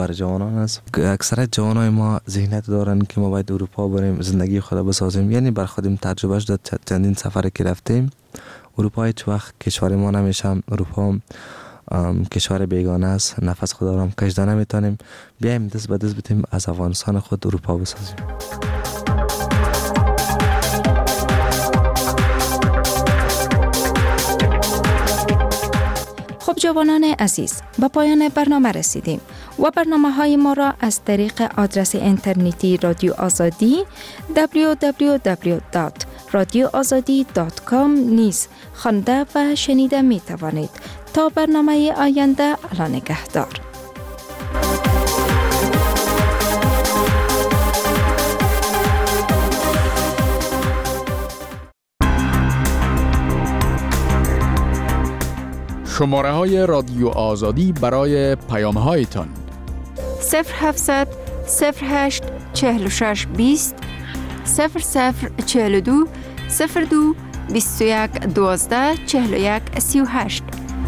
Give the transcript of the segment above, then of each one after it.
برای جوانان است. اکثر جوانای ما ذهنیت دارن که ما باید اروپا بریم زندگی خود بسازیم. یعنی بر خودم تجربهش داد، چندین سفر که رفتیم اروپا هیچ وقت کشور ما نمیشم. اروپا کشور بیگانه است، نفس خود را هم کشیده نمیتونیم. بیایم دست به دست بتیم از افغانستان خود اروپا بسازیم. خب جوانان عزیز، به پایان برنامه رسیدیم و برنامه‌های ما را از طریق آدرس اینترنتی رادیو آزادی www.radioazadi.com نیز خوانده و شنیده می توانید. تا برنامه آینده، الله نگهدار. شماره های رادیو آزادی برای پیام هایتان 0700 08 46 20 0042 02 21 12 41 38.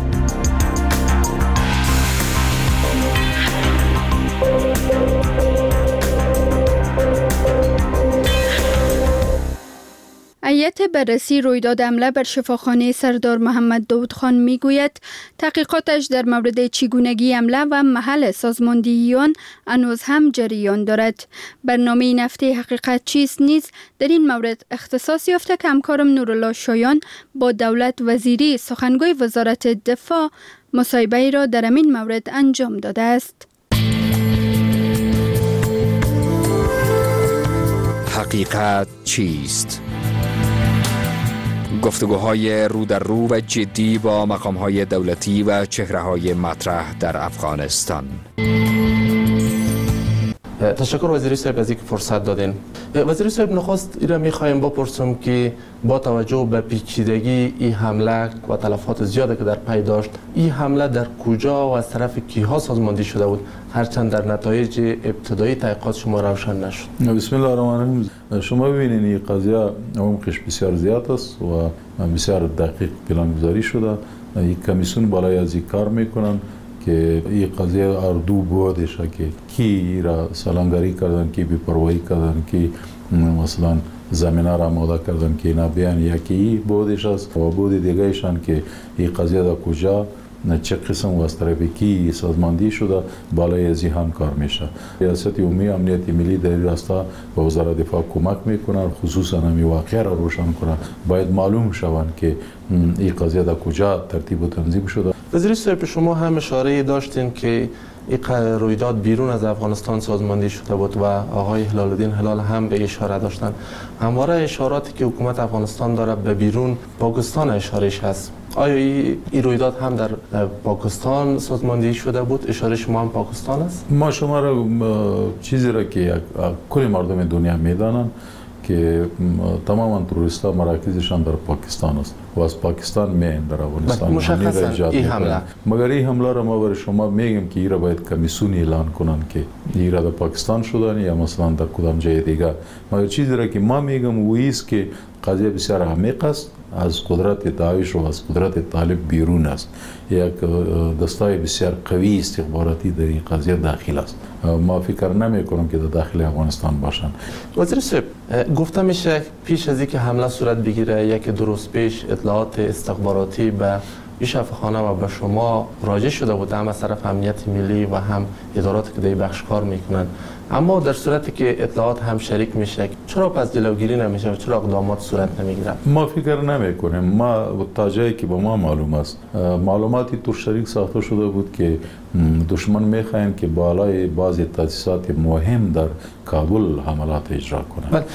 هیئت بررسی رویداد حمله بر شفاخانه سردار محمد داود خان میگوید تحقیقاتش در مورد چگونگی حمله و محل سازماندهیان هنوز هم جریان دارد. برنامه این هفته حقیقت چیست نیز در این مورد اختصاص یافته که همکارم نورالله شایان با دولت وزیری سخنگوی وزارت دفاع مصاحبه را در این مورد انجام داده است. حقیقت چیست؟ گفتگوهای رو در رو و جدی با مقام‌های دولتی و چهره‌های مطرح در افغانستان. تشکر وزیری صاحب از اینکه فرصت دادین. وزیری صاحب نخست ایرا می‌خوایم بپرسم که با توجه به پیچیدگی این حمله و تلفات زیاده که در پی داشت، این حمله در کجا و از طرف کیها سازماندهی شده بود، هرچند در نتایج ابتدایی تحقیقات شما روشن نشد؟ بسم الله الرحمن الرحیم. شما ببینید این قضیه عمقش بسیار زیاد است و بسیار دقیق پلانگذاری شده. یک کمیسیون بالای از این کار میکنن که این قضیه اردو بودش که کی را سالانگاری کردن، کی بی‌پروايی کردن، کی مثلا زمینه را آماده کردن که اینا بیان، یکی بودش است و بود دیگهشان که این قضیه در کجا چه قسم و از طرف کی سازماندهی شده بالای از هم کار میشه. ریاست عمومی امنیت ملی در این راستا به وزارت دفاع کمک میکنن، خصوصا همین واقعه را روشن کنن. باید معلوم شوند که این قضیه در کجا ترتیب و تنظیم شده. وزیر صاحب شما هم اشاره داشتین که این رویداد بیرون از افغانستان سازماندهی شده بود و آقای هلال الدین هلال هم به اشاره داشتن. همواره اشاراتی که حکومت افغانستان داره به بیرون پاکستان اشارهش هست. آیا این رویداد هم در پاکستان سازماندهی شده بود؟ اشاره شما هم پاکستان است؟ ما شما را چیزی را که کل مردم دنیا میدانند که تماما تروریست‌ها مراکزشان در پاکستان است و از پاکستان میان در افغانستان مشخصا این حمله. مگر این حمله را ما برای شما میگیم که ایرا باید کمیسیون اعلان کنن که ایرا در پاکستان شدن یا مثلا در کدام جای دیگه. مگر چیزی را که ما میگم و است که قضیه بسیار عمیق است، از قدرت داعش و از قدرت طالب بیرون است. یک دستای بسیار قوی استخباراتی در این قضیه داخل است. ما فکر نمی کنم که در داخل افغانستان باشن. وزیر صاحب گفته میشه پیش از اینکه حمله صورت بگیره یک دو روز پیش اطلاعات استخباراتی به این شفاخانه و به شما راجع شده بود، هم از طرف امنیت ملی و هم اداراتی که در بخش کار میکنن. اما در صورتی که اطلاعات هم شریک میشه، چرا پس جلوگیری نمیشه و چرا اقدامات صورت نمیگیره؟ ما فکر نمیکنیم. ما تا جایی که به ما معلوم است معلوماتی تو شریک ساخته شده بود که دشمن میخواین که بالای بعضی تاسیسات مهم در کابل حملات اجرا کنند.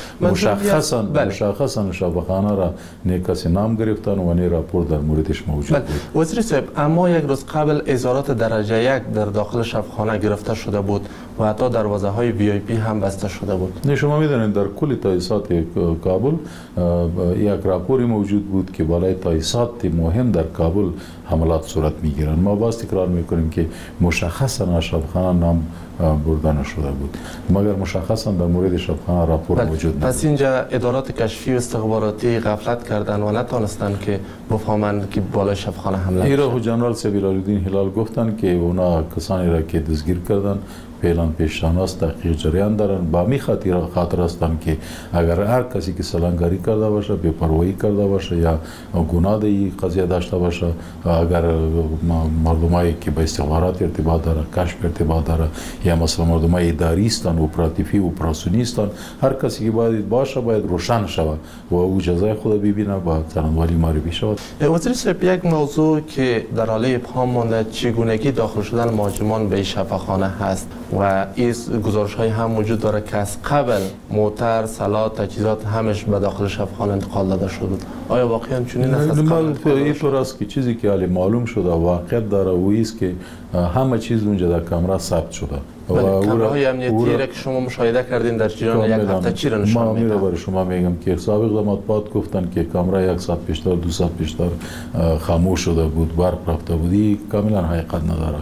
مشخصا شفاخانه را کسی نام گرفتن و نی راپور در موردش موجود بود. وزیر صاحب اما یک روز قبل اظهارات درجه یک در داخل شفاخانه گرفته شده بود و حتی دروازه های VIP هم بسته شده بود. شما میدونید در کل تاسیسات کابل یک راپوری موجود بود که بالای تاسیسات مهم در کابل حملات صورت میگیرند. ما باز تکرار میکنیم که مشخصا شفاخانه نام برده نشده بود، مگر مشخصا در مورد شفاخانه راپور موجود نبود. پس اینجا ادارات کشفی و استخباراتی غفلت کردن و نتونستن که بفهمند که بالای شفاخانه حمله ایرا جنرال سبیل الدین هلال گفتن که اونا کسانی را که دستگیر کردن فعلا پیششناس تحقیق جریان دارن. با می خاطر هستم که اگر هر کسی که سلنگاری کرده باشه، بی‌پروایی کرده باشه یا گناه این قضیه داشته باشه، اگر مردمایی که به استخبارات ارتباط داره، کشف ارتباط داره، یا مثلا مردمای اداری هستند، اپراتیفی، اپراسیونی هستند، هر کسی که باید باشه باید روشن شود و او جزای خود ببینه و څرنګوالی معرفی شود. وزیر صاحب، یک موضوع که در حال ابهام مانده چگونگی داخل شدن مهاجمان به شفاخانه هست و این گزارش‌های هم وجود داره که از قبل موتر، سلاح، تجهیزات همش به داخل شفاخانه انتقال داده شده. آیا واقعا چنین است؟ اینطور است که چیزی که حالی معلوم شده واقعیت داره و است که همه چیز اونجا در کامرا ثبت شده. کامراهای امنیتی را که شما مشاهده کردین در جریان یک هفته چی را نشان میده؟ برای شما میگم که سابق مطبوعات گفتن که کامرا 1 ساعت پیشتر 2 ساعت پیشتر خاموش شده بود، برق رفته بودی، کاملا حقیقت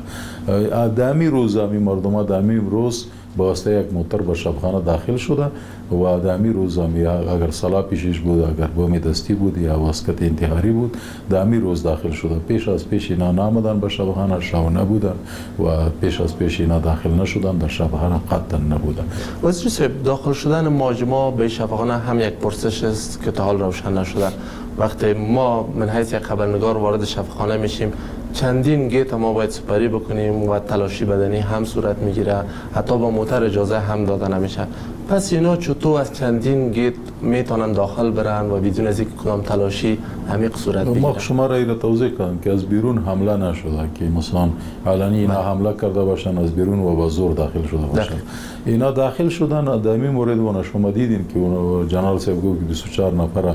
نداره. دمی روز همی مردم دمی روز با واسطه یک موتر به شبخانه داخل شده و دمی روز همی اگر سلاح پیشش بود، اگر بم دستی بود یا واسکت انتحاری بود، دمی روز داخل شده. پیش از پیش اینا نامدن به شبخانه، شو نبودن و پیش از پیش اینا داخل نشدن، در شبخانه قطعا نبودن. وزیر صاحب، داخل شدن مهاجما به شبخانه هم یک پرسش است که تا حال روشن نشده. وقتی ما من حیث یک خبرنگار وارد شفاخانه میشیم، چندین گیت ما باید سپری بکنیم و تلاشی بدنی هم صورت میگیره، حتی با موتر اجازه هم داده نمیشه. پس اینا چطور از چندین گیت میتونن داخل برن و بدون از اینکه کدام تلاشی عمیق صورت بگیره؟ ما شما را اینو توضیح کردم که از بیرون حمله نشده، که مثلا علنی اینا حمله کرده باشن از بیرون و با زور داخل شده باشن. اینا داخل شدن. در این مورد و شما دیدین که جنرال صاحب گفت که 24 نفر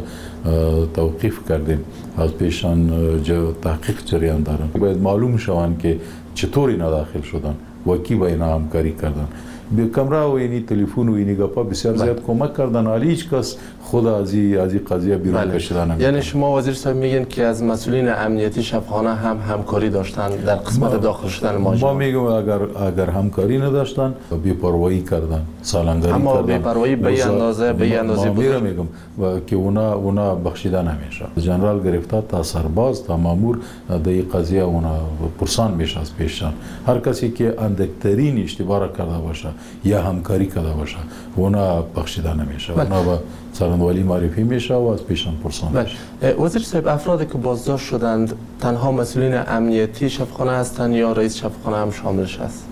توقیف کردیم، از پیشان تحقیق جریان دارن. باید معلوم شوند که چطور اینا داخل شدن و کی با اینا همکاری کردن. به کامرا و اینی تلفن و اینی گپا بسیار زیاد کمک کردن، ولی هیچ کس خود از این قضیه بیرون کشیدن نمی‌کنه. یعنی شما وزیر صاحب میگین که از مسئولین امنیتی شفاخانه هم همکاری داشتن در قسمت داخل شدن مهاجمان؟ ما میگم اگر همکاری نداشتن، بی‌پروایی کردن، سالنگاری کردن. اما بی‌پروایی به اندازه بزرگ میگم که اونا بخشیده نمیشه. جنرال گرفته تا سرباز تا مامور در این قضیه اونا پرسان میشه از پیششان. هر کسی که اندکترین اشتباه کرده باشه یا همکاری کرده باشه اونا بخشیده نمیشه. اونا با څرنګوالی معرفی میشه و از پیشان پرسان میشه. وزیر صاحب، افرادی که بازداشت شدند تنها مسئولین امنیتی شفاخانه هستند یا رئیس شفاخانه هم شاملش است؟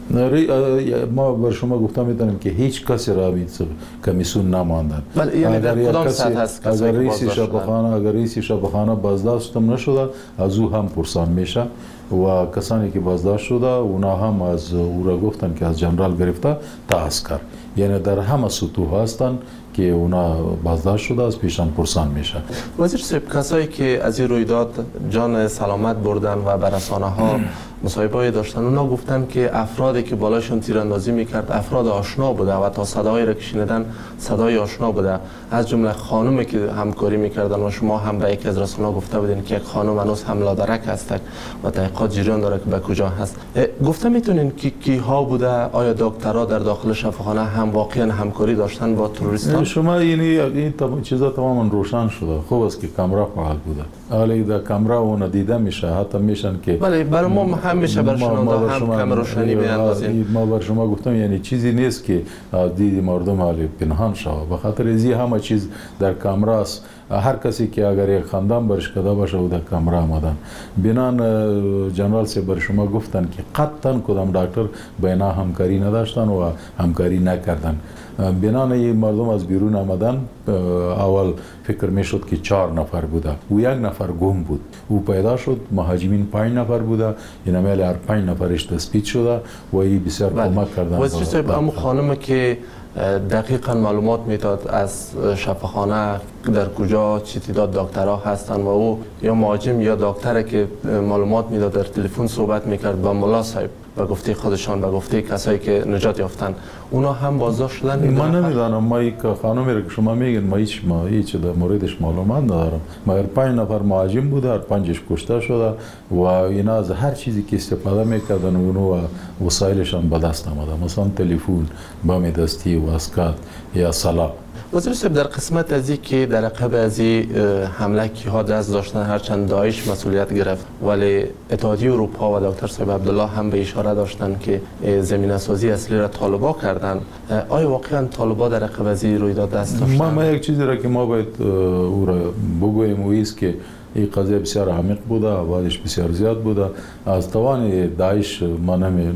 ما بر شما گفتم میتونم که هیچ کسی را کمیسیون نماندن. یعنی در کدام سطح هست اگر رئیس شفاخانه بازداشت نشده، از او هم پرسان میشه و کسانی که بازداشت شده اونا هم از او را گفتن که از جنرال گرفته تا عسکر، یعنی در همه سطوح هستن که اونا بازداشت شده، از پیشان پرسان میشه. وزیر صاحب، کسایی که از این رویداد جان سلامت بردن و به رسانه‌ها مصاحبه‌ای داشتن، اونا گفتن که افرادی که بالاشون تیراندازی میکرد افراد آشنا بوده و تا صدایی را که شنیدن صدای آشنا بوده، از جمله خانومی که همکاری میکردن و شما هم به یکی از رسانه‌ها گفته بودین که یک خانم هنوز هم لادرک هستند و تحقیقات جریان داره که به کجا هست. گفته میتونین که کیها بوده؟ آیا دکترها در داخل شفاخانه هم واقعا همکاری داشتن با تروریستان؟ شما این چیزا تماما روشن شده. خوب است که کامرا فعال بوده، ولی در کامرا اون دیده میشه، حتی میشن که بله برای ما هم میشه بر شنونده هم کم روشنی بیاندازیم. ما بر شما گفتم یعنی چیزی نیست که دید مردم حالی پنهان شود، به خاطر ازی همه چیز در کامرا است. هر کسی که اگر یک خاندان برش کده باشه و در کامرا آمدن. بنان جنرال سے بر شما گفتن که قطعا کدام دکتر بینا همکاری نداشتن و همکاری نکردن. بنان این مردم از بیرون آمدن، اول فکر میشد که 4 نفر بوده و 1 نفر گم بود. او پیدا شد مهاجمین 5 نفر بوده، این عمل هر 5 نفرش تثبیت شده و این بسیار کمک کردن. وزیر صاحب، اما خانم که دقیقا معلومات میداد از شفاخانه در کجا چه تعداد دکترها هستن و او یا مهاجم یا دکتر که معلومات میداد در تلفن صحبت میکرد با ملا صاحب و گفته خودشان و گفته کسایی که نجات یافتن، اونا هم بازداشت شدن؟ من نمیدانم. ما یک خانمی را که شما میگین ما هیچ در موردش معلومات ندارم، مگر 5 نفر مهاجم بوده، هر 5ش کشته شده و اینا از هر چیزی که استفاده میکردن اونو و وسایلشان به دست آمده، مثلا تلفن، بم دستی، واسکت یا سلاح. وزیر صاحب در قسمت از که در عقب از حمله کیها دست داشتن، هرچند داعش مسئولیت گرفت ولی اتحادیه اروپا و دکتر صاحب عبدالله هم به اشاره داشتن که زمینه سازی اصلی را طالبا کردن. آیا واقعا طالبا در عقب از رویداد دست داشتن؟ ما یک چیزی را که ما باید او را بگوییم و است که این قضیه بسیار عمیق بوده، آبادش بسیار زیاد بوده. از توان داعش ما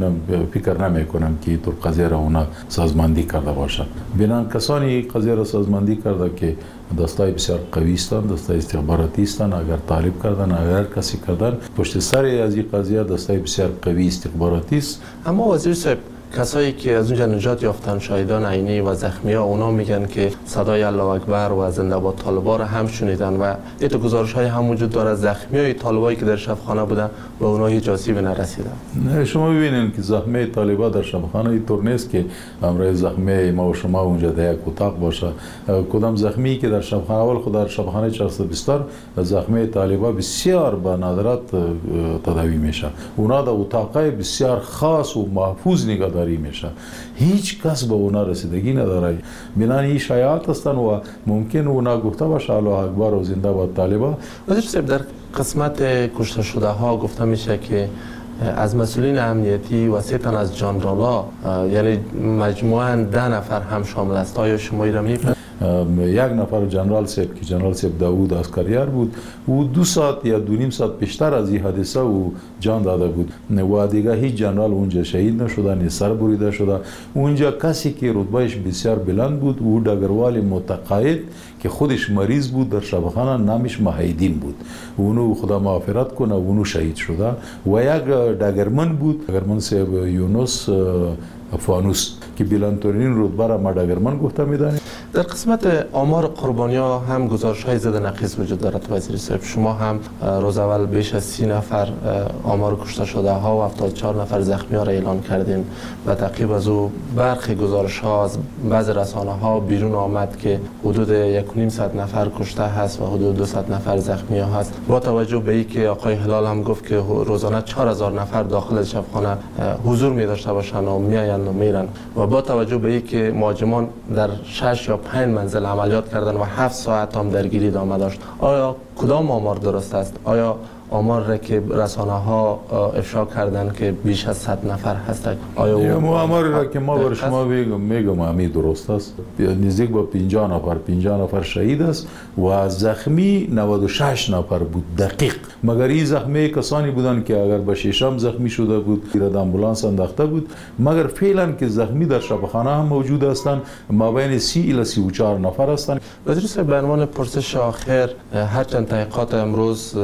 فکر نمی کنم که تو قضیه را اونا سازماندهی کرده باشند. بنان کسانی قضیه را سازماندهی کرده که دستای بسیار قوی هستند، دستای استخباراتی هستند. اگر طالب کردن، اگر کسی کردن، پشت سر از این قضیه دستای بسیار قوی استخباراتی است. اما وزیر صاحب، کسایی که از اونجا نجات یافتن، شهیدان عینی و زخمی ها، اونا میگن که صدای الله اکبر و زنده باد طالبا را هم شنیدن و ایت گزارش های هم وجود داره زخمی های طالبایی که در شبخانه بودن و اونا هیچ آسیبی نرسیدن. نه، شما ببینید که زخمی طالبا در شبخانه اینطور نیست که امروز زخمی ما و شما اونجا در یک اتاق باشه. کدام زخمی که در شبخانه، اول خود در شبخانه 420 زخمی طالبا بسیار با ندرت تداوی میشه. اونا در اتاقای بسیار خاص و محفوظ نگهداری میشه. هیچ کس به اونا رسیدگی نداره. بنابراین این شایعات هستند و ممکن اونا گفته باشه الله اکبر و زنده باد طالبا. وزیر صاحب، در قسمت کشته شده ها گفته میشه که از مسئولین امنیتی و 3 تن از جنرالا، یعنی مجموعاً 10 نفر هم شامل است. آیا شما این را می‌فهمید؟ یک نفر جنرال صاحب که جنرال صاحب داوود عسکریار بود، او 2 ساعت یا 2.5 ساعت پیشتر از این حادثه او جان داده بود و دیگه هیچ جنرال اونجا شهید نشده، نه سر بریده شده. اونجا کسی که رتبهش بسیار بلند بود، او ډګروال متقاعد که خودش مریض بود در شبخانه، نامش محیدین بود. اونو خدا مغفرت کنه، اونو شهید شده. و یک ډګرمن بود، ډګرمن صاحب یونس فانوس که بلندترین رتبه را ما ډګرمن گفته میدانیم. در قسمت آمار قربانی ها هم گزارش های زده نقیص وجود دارد وزیر صاحب. شما هم روز اول بیش از 30 نفر آمار کشته شده ها و 74 نفر زخمی ها را اعلان کردین و تعقیب از او برخی گزارش ها از بعض رسانه ها بیرون آمد که حدود 1.5 نفر کشته هست و حدود 200 نفر زخمی ها هست. با توجه به اینکه آقای هلال هم گفت که روزانه 4000 نفر داخل شبخانه حضور می داشته باشند و میآیند و میرن، و با توجه به اینکه مهاجمان در 6 یا 5 منزل عملیات کردن و 7 ساعت هم درگیری ادامه داشت، آیا کدام آمار درست است؟ آیا آمار را که رسانه ها افشا کردن که بیش از 100 نفر هستند، آیا آمار را که ما بر شما میگم همین درست است؟ نزدیک به 50 نفر شهید است و زخمی 96 نفر بود دقیق. مگر این زخمی کسانی بودند که اگر به ششم زخمی شده بود در امبولانس انداخته بود، مگر فعلا که زخمی در شبخانه هم موجود هستند ما بین 30 الی 34 نفر هستند. وزیر صاحب، به عنوان پرسش آخر، هرچند تحقیقات امروز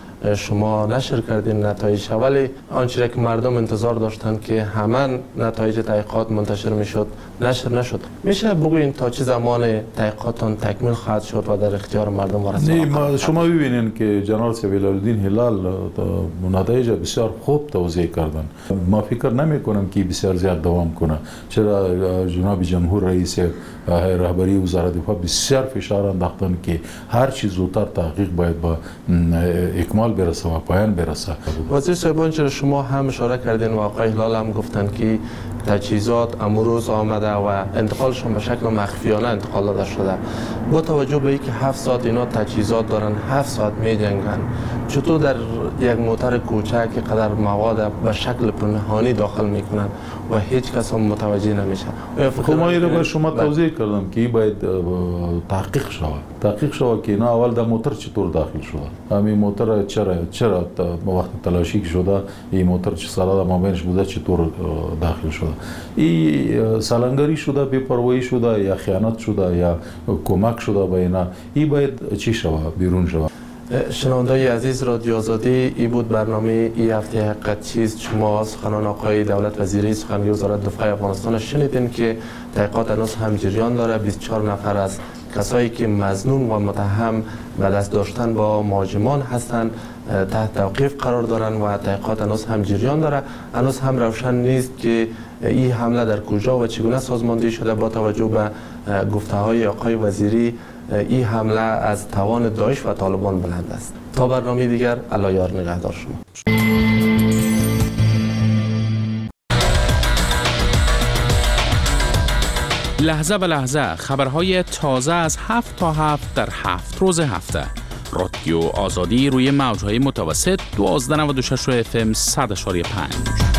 شما نشر کردین نتایج، ولی آنچه که مردم انتظار داشتن که همان نتایج تحقیقات منتشر میشد نشر نشد، میشه بگوین تا چه زمان تحقیقاتون تکمیل خواهد شد و در اختیار مردم وارد خواهد؟ شما ببینید که جنرال صاحب هلال‌الدین هلال نتایج بسیار خوب توضیح کردن. ما فکر نمی کنم که بسیار زیاد دوام کنه، چرا جناب جمهور رئیس رهبری وزارت دفاع بسیار فشار انداختن که هر چیز زودتر تحقیق باید با اکمال برسه و پایان برسه. وزیر صاحب، چرا شما هم اشاره کردین و آقای هلال هم گفتن که تجهیزات امروز آمده و انتقالشون به شکل مخفیانه انتقال داده شده. با توجه به اینکه 7 ساعت اینا تجهیزات دارن، 7 ساعت می جنگن، چطور در یک موتر کوچک قدر مواد به شکل پنهانی داخل میکنن و هیچ کس هم متوجه نمیشه؟ خب ما این رو به شما توضیح کردم که باید تحقیق شود که اینا اول در موتر چطور داخل شده، همین موتر چرا وقت تلاشی شده این موتر چه سالا ما بینش بوده چطور داخل شده، این سالنگری شده، بی‌پروایی شده یا خیانت شده یا کمک شده به اینا، این باید چی شود، بیرون شود. شنوندای عزیز، رادیو آزادی، ای بود برنامه ای هفته حقیقت چیست. شما سخنان آقای دولت وزیری سخنگوی وزارت دفاع افغانستان شنیدین که تحقیقات هنوز هم جریان داره. 24 نفر از کسایی که مظنون و متهم به دست داشتن با مهاجمان هستند تحت توقیف قرار دارن و تحقیقات هنوز هم جریان داره. هنوز هم روشن نیست که این حمله در کجا و چگونه سازماندهی شده. با توجه به گفته های آقای وزیری، این حمله از توان داعش و طالبان بلند است. تا برنامه دیگر، الله یار نگهدار شما. لحظه به لحظه خبرهای تازه از 7 تا 7 در 7 روز هفته. رادیو آزادی روی موج‌های متوسط 1296 FM 100.5.